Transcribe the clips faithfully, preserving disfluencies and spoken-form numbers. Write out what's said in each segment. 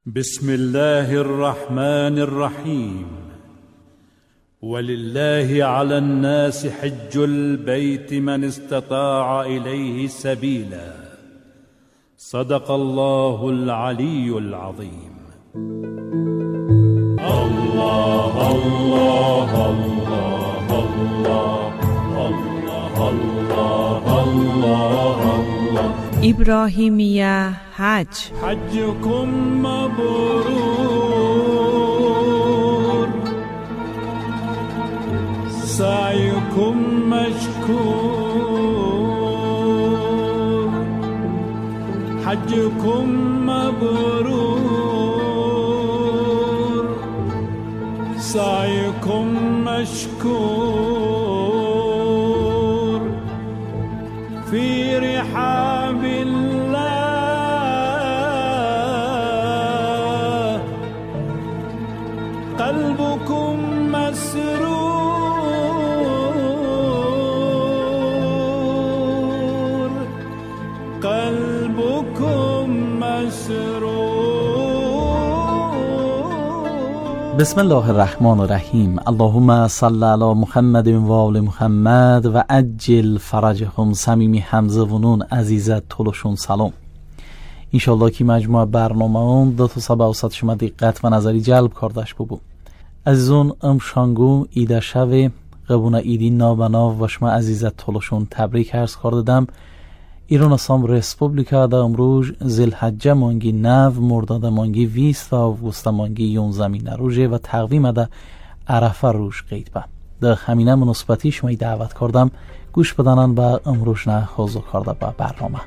بسم الله الرحمن الرحيم. ولله على الناس حج البيت من استطاع إليه سبيلا. صدق الله العلي العظيم. الله الله الله الله الله الله الله الله. إبراهيمية حج. حجكم مبرور، سعيكم مشكور. حجكم مبرور، سعيكم مشكور. في رحاب الله قلبكم مسرور، قلبكم مسرور. بسم الله الرحمن الرحیم. اللهم صل علی محمد و آل محمد و عجل فرجهم. صمیمی حمزه و نون عزیزت طولشون سلام. انشالله که مجموعه برنامه اون دو تا سبا اوسط شما دقت و نظری جلب کردش ببو. عزیزون ام شانگو ایده شوه قبونه ایدی نابناو و شما عزیزت طولشون تبریک عرض کردم. ایران اسلام رسپوبلیکا دا امروز ذوالحجه مانگی نو مرداد مانگی بیست و آگوست مانگی یونزده روزه و تقویم دا عرفه روز قید با. در همینه مناسبتی شما دعوت کردم گوش بدانن با امروز نه حضور کرده با برنامه.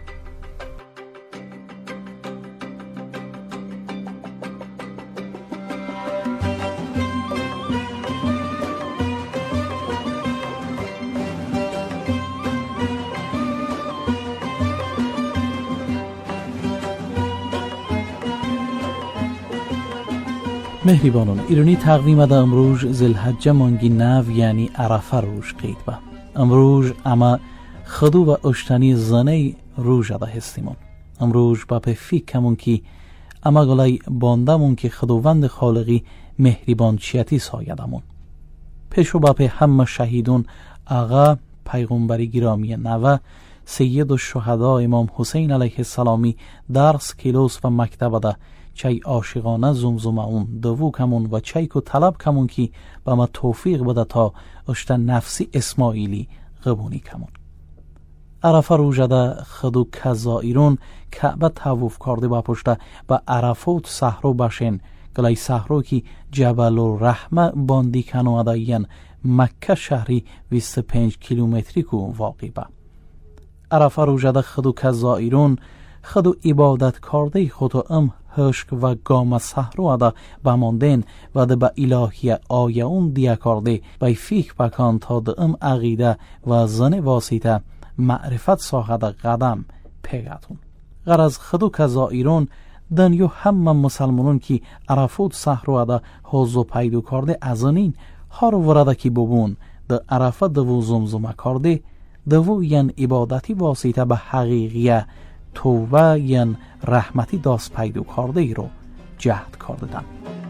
مهربانان، ایرانی تقویم دا امروز ذوالحجه مانگی نو یعنی عرفه روز قید با. امروز اما خدو و اشتنی زنه روز دا هستیمون. امروز با په فیکمون کی اما گلای باندمون که خدووند خالقی مهربان چیتی سایدمون. پیشو با په همه شهیدون آقا پیغمبری گرامی نوه سید الشهدا امام حسین علیه السلامی درس کلاس و مکتب دا چای عاشقانه زمزمه اون دوو کمون و چای کو طلب کمون کی با ما توفیق بده تا اشت نفسی اسماعیلی قبونی کمون. عرفه روژده خدو کزائرون کعبه تواف کرده با پشته با عرفات صحرا باشین گلای صحرا کی جبل الرحمه باندی کنو اداین مکه شهری بیست و پنج کیلومتری کو واقع با. عرفه روژده خدو کزائرون خدو عبادت کرده خودو ام هشک و گام صحرا دا بماندن و ده با الهی آیه اون دیا کرده بای فیک بکان تا ده ام عقیده و زن واسطه معرفت ساخده قدم پیگتون. غرض خدو کزائرون دنیو همه مسلمانون که عرفات صحرا دا حوضو پیدو کرده ازانین هر ورده که ببون ده عرفه دو زمزمه کرده دو ین عبادتی واسطه به حقیقیه توبه ین رحمتی داست پیدا کرده ای رو جهد کرده دم.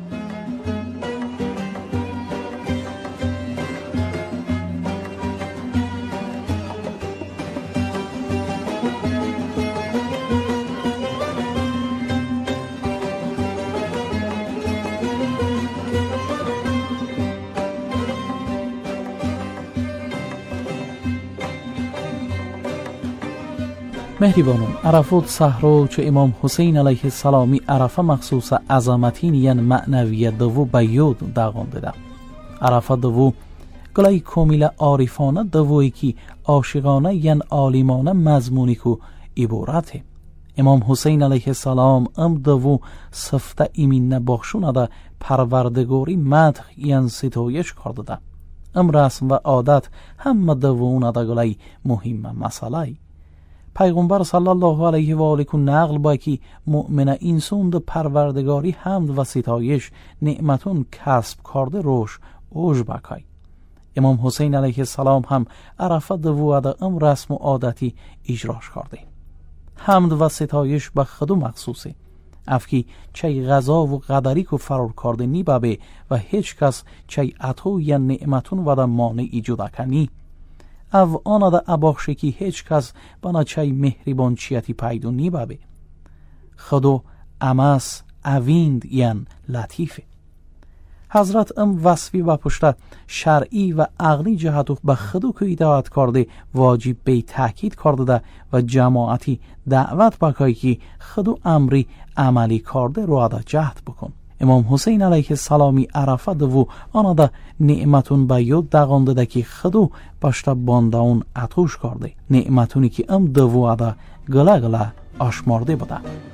مهربانون، عرفات صحرا چه امام حسین علیه السلامی عرفه مخصوص عظمتین ین معنویه دو بیود داغانده ده. عرفه دو گلای کامل عارفانه دوی که عاشقانه ین عالمانه مضمونی کو عبارته. امام حسین علیه السلام ام دو صفته ایمین نباخشونه ده پروردگاری مدح ین ستایش کرده ده. ام رسم و عادت همه دوونه ده گلای مهم مسئله. پیغمبر صلی الله علیه و آله نقل با که مؤمن انسان ده پروردگاری حمد و ستایش نعمتون کسب کرده روش اوج بکای. امام حسین علیه السلام هم عرفه دو ده ام رسم و عادتی اجراش کرده. حمد و ستایش به خدا مخصوصه. افکی چای غذا و قدری که فرار کرده نی بابه و هیچ کس چای عطو یا نعمتون و دا مانع ایجودا کنی. او آنا دا اباخشه که هیچ کس بنا چای مهربان چیتی پیدو نی بابه. خدو امس اویند یان لطیفه. حضرت ام وصفی و پشت شرعی و عقلی جهتو به خدو که ایداعت کرده واجب بی تاکید کرده ده و جماعتی دعوت بکایی که خدو امری عملی کرده رو ادا جهد بکن. امام حسین علیه السلامی عرفه دو آنا ده نعمتون به یاد دقانده ده که خدو پشت بانده اون عطوش کرده، نعمتونی که ام دو ادا گله گله آشمارده بوده.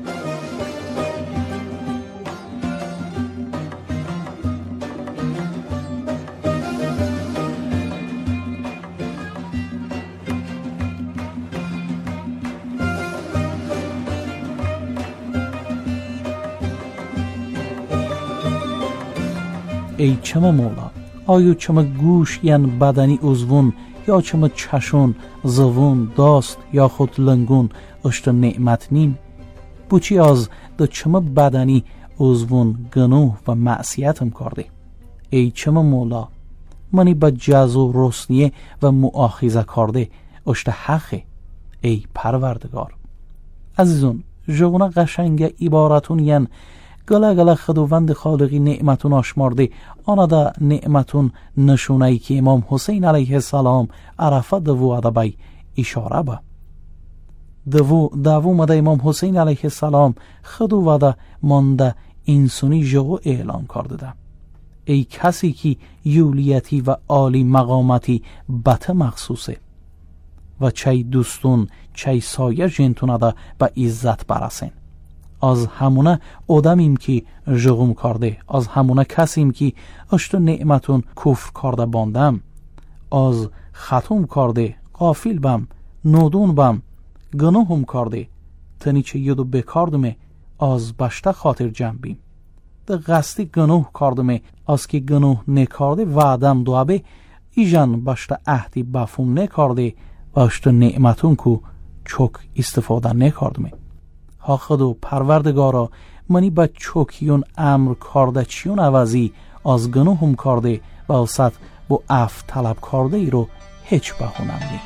ای چما مولا، آیا چما گوش یان بدنی عضوون یا چما چشون، زبون، داست یا خود لنگون اشت نعمت نین؟ بوچی از دو چما بدنی عضوون گناه و معصیتم کرده؟ ای چما مولا، منی با جزو رسنیه و مؤاخذه کرده اشت حقه؟ ای پروردگار. عزیزون، جونا قشنگ عبارتون یان گله گله خداوند خالقی نعمتون آشمارده، آنا دا نعمتون نشونه که امام حسین علیه السلام عرفه دو ادبای اشاره با دو دو مده امام حسین علیه السلام خدو ودا مانده انسانی جو اعلان کرده ده. ای کسی که یولیتی و عالی مقامتی بته مخصوصه و چای دوستون چای سایه جنتون دا با عزت برسن. از همونه آدمیم که جغم کرده، از همونه کسیم که اشت نعمتون کفر کرده باندم، از ختم کرده غافل بم، نودون بم، گناهم کرده تنی چه یدو بکردمه از بشته خاطر جنبیم. ده قصدی گناه کردمه از که گناه نکرده وعدم دوابه ایجان بشته اهدی بفهم نکرده و اشت نعمتون که چوک استفاده نکردمه. ها خدو پروردگارا، منی با چوکیون امر کرده چیون عوضی از گناهم کرده و اوسط با عفو طلب کرده ای رو هیچ بهونم نی.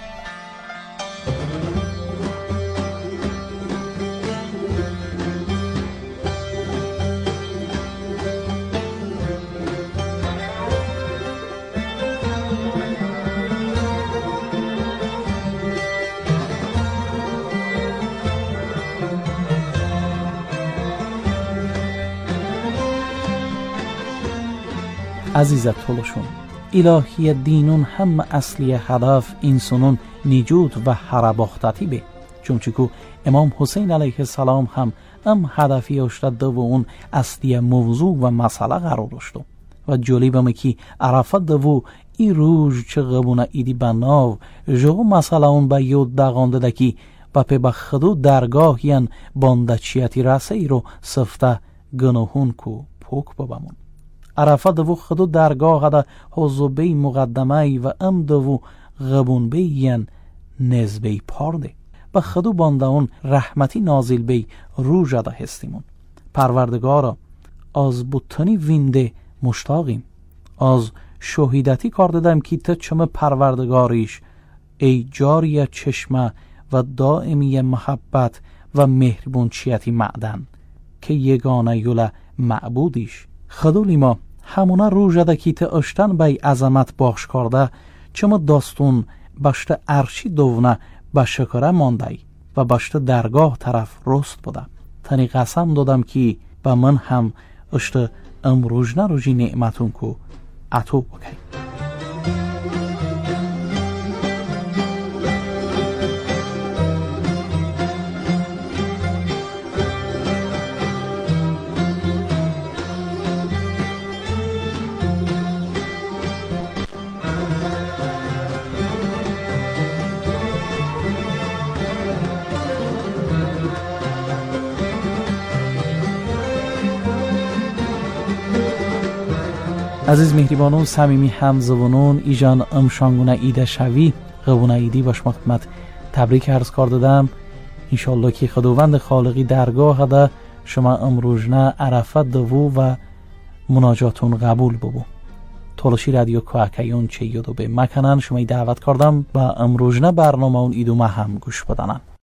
عزیزت طولشون، الهی دینون هم اصلی هدف انسانون نجود و حرباختتی به، چونچه که امام حسین علیه السلام هم ام هدفی اشتد دو و اون اصلی موضوع و مسئله قرار داشتو و جالبه که عرفت دو ای روز چه غبونه ایدی بناو جو مسئله اون با یود دقانده دکی با پی بخدو درگاه یان باندچیتی رسه ای رو صفته گناهون کو پوک بابمون. عرفه دو خدو درگاه دا حضوبه مقدمه و ام دو غبون بی ین نزبی پارده و خدو بانده اون رحمتی نازل بی رو جده هستیمون. پروردگارا، از بوتنی وینده مشتاقیم، از شهیدتی کردم که تا چم پروردگاریش ای جاری چشمه و دائمی محبت و مهربون چیتی معدن که یگانه یوله معبودیش. خدولی ما همونه رو جده که تا اشتن بای عظمت باخش کرده چما داستون باشته ارشی دونه با شکره مانده و باشته درگاه طرف رست بوده. تنی قسم دادم که با من هم اشته امروز نروجی نعمتون کو عطو بکی. عزیز مهربانون، صمیمی همزبانون، ایجان امشانگونه ایده شوی قبونه ایدی باش خدمت تبریک عرض کار دادم. انشالله که خداوند خالقی درگاه ده شما امروژنا عرفت دوو و مناجاتون قبول ببو. تولشی رادیو کوهکیون چه یودو به مکنن شما دعوت کردم با امروژنا برنامه اون ایدو ما هم گوش بدنن.